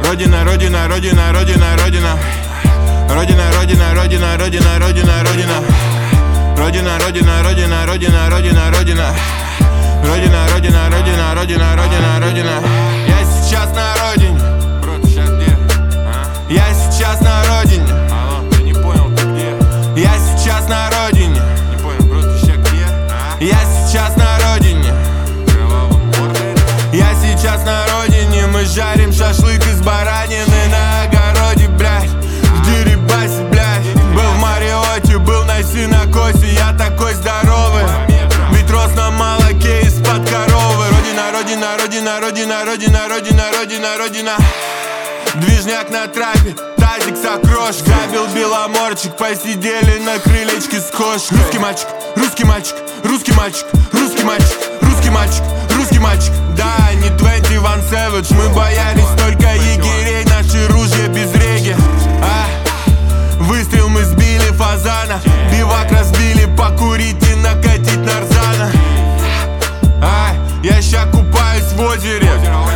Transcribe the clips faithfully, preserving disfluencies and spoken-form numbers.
Родина, родина, родина, родина, родина. Родина, родина, родина, родина, родина, родина. Родина, родина, родина, родина, родина, родина. Родина, родина, родина, родина, родина, родина. Я сейчас на родине. Бро, ты сейчас где? А? Я сейчас на родине. Алло, я не понял, ты где? Я сейчас на родине. Не понял, бро, ты сейчас где? А? Я сейчас на родине. Я сейчас на родине. Мы жарим шашлык из баранины на огороде, блядь. В Дерибасе, блядь. Был в Мариоте, был на Синокосе. Я такой здоровый, ведь рос на молоке из-под коровы. Родина, родина, родина, родина, родина, родина, родина, родина. Движняк на трапе, тазик с окрошкой. Грабил беломорчик, посидели на крылечке с кошкой. Русский мальчик, русский мальчик, русский мальчик, русский мальчик, русский мальчик, русский мальчик. Да, не двадцать один Savage, мы боялись только егерей. Наши ружья без реги. А, выстрел мы сбили фазана. Бивак разбили, покурить и накатить нарзана. А, я ща купаюсь в озере.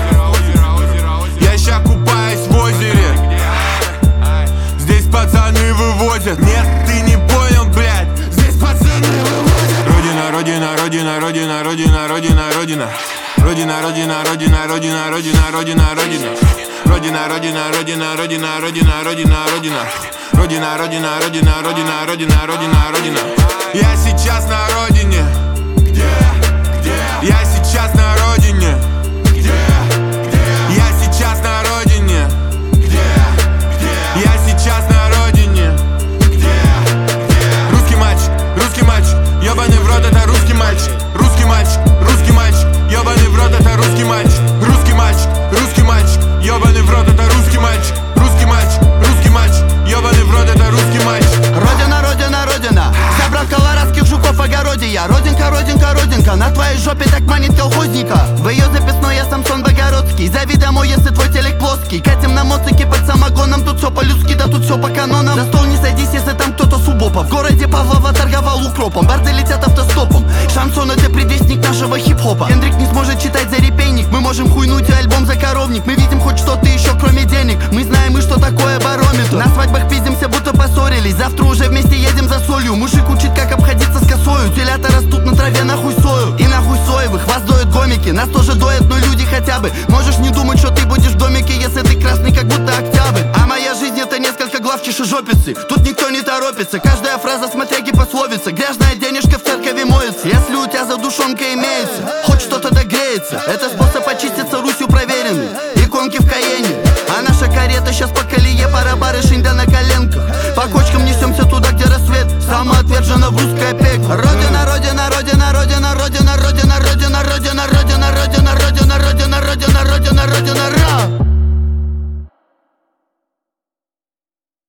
Я ща купаюсь в озере. Здесь пацаны вывозят. Нет, ты не понял, блядь. Здесь пацаны вывозят. Родина, родина, родина, родина, родина, родина, родина. Родина, родина, родина, родина, родина, родина, родина. Родина, родина, родина, родина, родина, родина, родина. Родина, родина, родина, родина, родина, родина, родина. Я сейчас на родине. Где? Где? Я сейчас на родине. Где? Где? Я сейчас на родине. Где? Где? Я сейчас на родине. Где? Где? Русский мальчик, русский мальчик, ёбаный в рот, это русский мальчик. Русский мальчик, русский мальчик, ёбаный в рот, это русский мальчик. Русский мальчик, русский мальчик, ёбаный в рот, это русский мальчик. Русский мальчик, русский мальчик, ёбаный в рот, это русский мальчик. Родина, родина, родина, забрал колорадских жуков в огороде я. Родинка, родинка, родинка, на твоей жопе так манит колхозника. В ее записной я Самсон Богородский. Зови домой, если твой телек плоский. Катим на моцике под самогоном. Тут все по-людски, да тут все по канонам. За стол не садись, если там кто-то с убопа. В городе Павлова торговал укропом. Барды летят автостопом. Шансон это предвестник нашего хип-хопа. Хендрик не сможет читать за репейник. Мы можем хуйнуть и альбом за коровник. Мы видим хоть что-то еще кроме денег. Мы знаем и что такое барометр. На свадьбах пиздимся, будто поссорились. Завтра уже вместе едем за солью. Мужик учит, как обходиться с косою. Телята растут на траве, нахуй сою. И нахуй соевых, вас доят гомики. Нас тоже доят, но люди хотя бы. Можешь не думать, что ты будешь в домике, если ты красный, как будто октябрь. А моя жизнь это несколько глав чешежопицы. Тут никто не торопится. Каждая фраза смотряги пословица. Грязная денежка в церкови моется. Если у тебя задушонка имеется, хоть что-то догреется. Это способ очиститься Русью проверенный. Иконки в Каене. А наша карета сейчас по колее. Пара барышень да на коленках. По кочкам несемся туда, где рассвет самоотверженно в русское пекло.